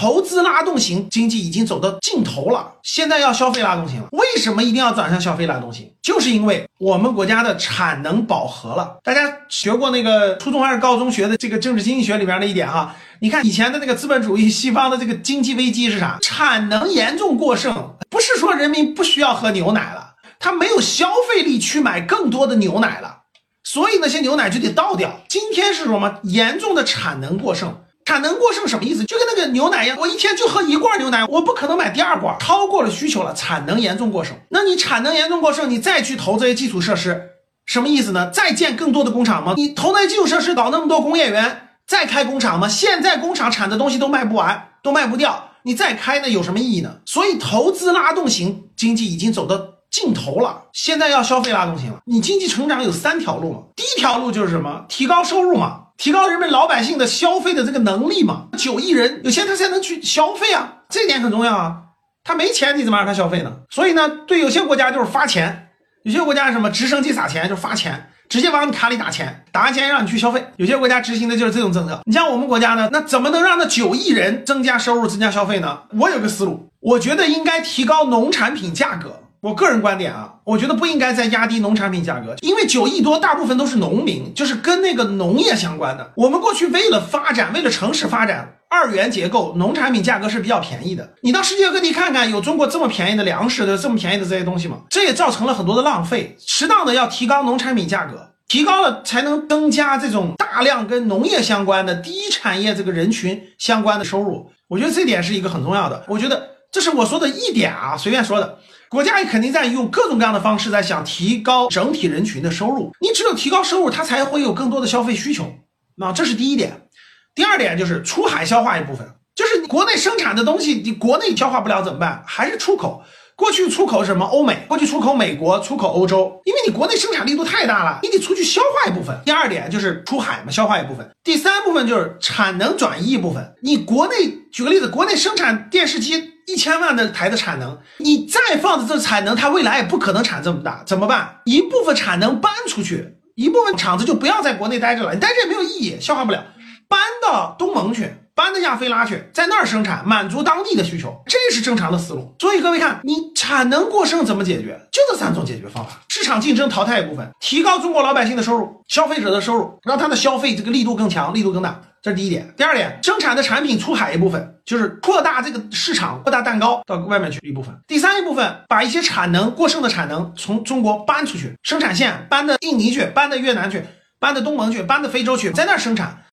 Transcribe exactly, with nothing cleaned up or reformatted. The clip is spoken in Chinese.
投资拉动型经济已经走到尽头了，现在要消费拉动型了。为什么一定要转向消费拉动型？就是因为我们国家的产能饱和了。大家学过那个初中还是高中学的这个政治经济学里边的一点哈，你看以前的那个资本主义西方的这个经济危机是啥？产能严重过剩，不是说人民不需要喝牛奶了，他没有消费力去买更多的牛奶了，所以那些牛奶就得倒掉。今天是什么？严重的产能过剩。产能过剩什么意思？就跟那个牛奶一样，我一天就喝一罐牛奶，我不可能买第二罐，超过了需求了，产能严重过剩。那你产能严重过剩，你再去投这些基础设施，什么意思呢？再建更多的工厂吗？你投那些基础设施，搞那么多工业园，再开工厂吗？现在工厂产的东西都卖不完，都卖不掉，你再开那有什么意义呢？所以投资拉动型经济已经走到尽头了，现在要消费拉动型了。你经济成长有三条路嘛，第一条路就是什么？提高收入嘛，提高人们老百姓的消费的这个能力嘛。九亿人有钱他才能去消费啊，这点很重要啊。他没钱你怎么让他消费呢？所以呢，对有些国家就是发钱，有些国家是什么直升机撒钱，就是发钱，直接往你卡里打钱，打完钱让你去消费。有些国家执行的就是这种政策。你像我们国家呢，那怎么能让那九亿人增加收入、增加消费呢？我有个思路，我觉得应该提高农产品价格。我个人观点啊，我觉得不应该再压低农产品价格，因为九亿多大部分都是农民，就是跟那个农业相关的。我们过去为了发展，为了城市发展，二元结构，农产品价格是比较便宜的。你到世界各地看看，有中国这么便宜的粮食的，这么便宜的这些东西吗？这也造成了很多的浪费。适当的要提高农产品价格，提高了才能增加这种大量跟农业相关的第一产业这个人群相关的收入。我觉得这点是一个很重要的。我觉得这是我说的一点啊，随便说的。国家也肯定在用各种各样的方式在想提高整体人群的收入，你只有提高收入，它才会有更多的消费需求。那这是第一点。第二点就是出海消化一部分，就是国内生产的东西你国内消化不了怎么办？还是出口。过去出口什么欧美，过去出口美国，出口欧洲，因为你国内生产力度太大了，你得出去消化一部分。第二点就是出海嘛，消化一部分。第三部分就是产能转移一部分。你国内举个例子，国内生产电视机一千万的台的产能，你再放的这产能，它未来也不可能产这么大，怎么办？一部分产能搬出去，一部分厂子就不要在国内待着了，你待着也没有意义，消化不了，搬到东盟去，搬到亚非拉去，在那儿生产，满足当地的需求，这是正常的思路。所以各位看，你产能过剩怎么解决？就这三种解决方法：市场竞争淘汰一部分，提高中国老百姓的收入，消费者的收入，让他的消费这个力度更强，力度更大。这是第一点。第二点，生产的产品出海一部分，就是扩大这个市场，扩大蛋糕到外面去一部分。第三一部分，把一些产能过剩的产能从中国搬出去，生产线搬到印尼去，搬到越南去，搬到东盟去，搬到非洲去，在那儿生产。